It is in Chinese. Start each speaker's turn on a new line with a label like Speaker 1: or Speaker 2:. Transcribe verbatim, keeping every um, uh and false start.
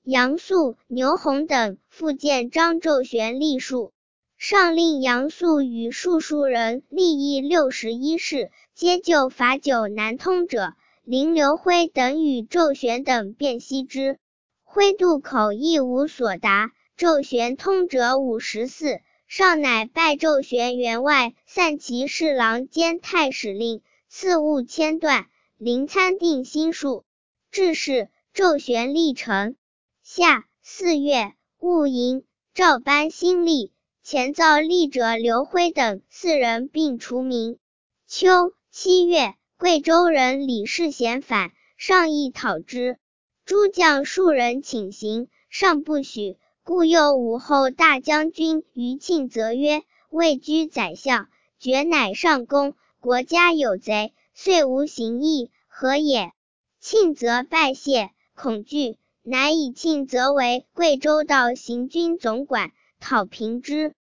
Speaker 1: 杨素、牛弘等复见张昼玄立数，上令杨素与数数人立议六十一事，皆就法九难通者，林刘辉等与昼玄等辩析之。辉渡口亦无所答，昼玄通者五十四，上乃拜昼玄员外散骑侍郎兼太史令，赐物千段，临参定心术。致仕，昼玄历程。夏四月，戊寅，诏颁新历，前造历者刘辉等四人并除名。秋七月，贵州人李世贤反，上议讨之，诸将数人请行，上不许，故右武后大将军于庆则曰：位居宰相，爵乃上公，国家有贼，遂无行义，何也？庆则拜谢，恐惧，乃以庆则为贵州道行军总管，讨平之。